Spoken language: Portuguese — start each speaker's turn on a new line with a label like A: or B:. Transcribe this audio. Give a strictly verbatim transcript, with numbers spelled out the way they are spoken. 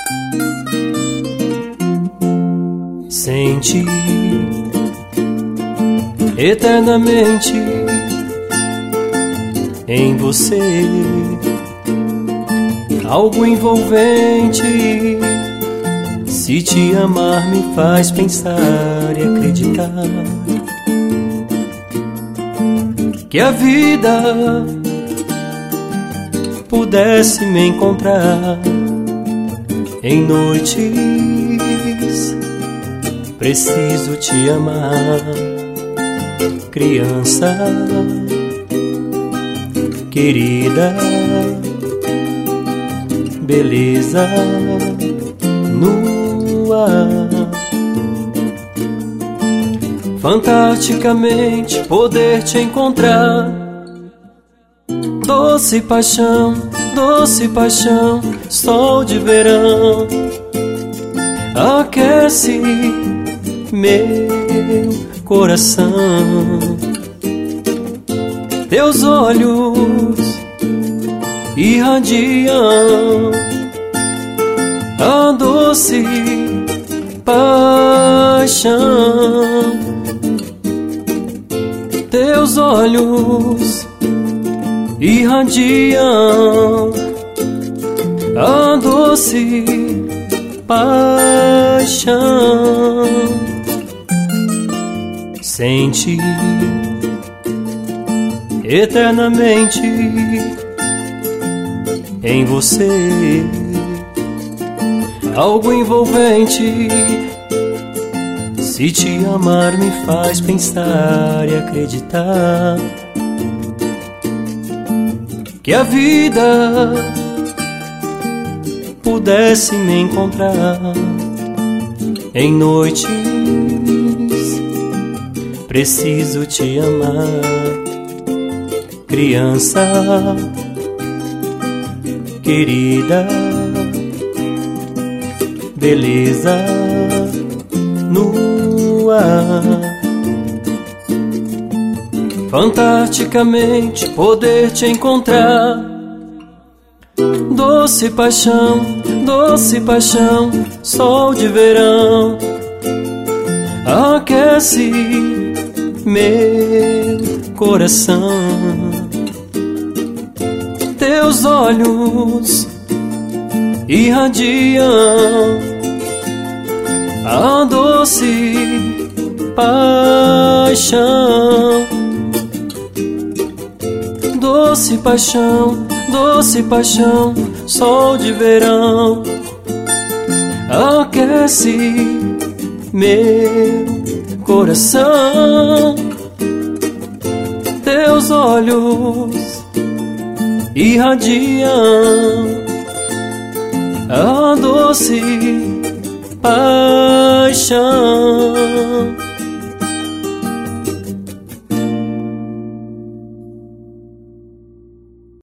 A: Sente eternamente em você algo envolvente. Se te amar me faz pensar e acreditar que a vida pudesse me encontrar em noites. Preciso te amar, criança querida, beleza no ar. Fantasticamente poder te encontrar. Doce paixão, doce paixão, sol de verão aquece meu coração. Teus olhos irradiam a doce paixão. Teus olhos irradiam a doce paixão. Sente eternamente em você algo envolvente. Se te amar me faz pensar e acreditar que a vida pudesse me encontrar em noites. Preciso te amar, criança querida, beleza no ar. Fantasticamente poder te encontrar. Doce paixão, doce paixão, sol de verão aquece meu coração. Teus olhos irradiam a doce paixão. Doce paixão, doce paixão, sol de verão aquece meu coração. Teus olhos irradiam a doce paixão.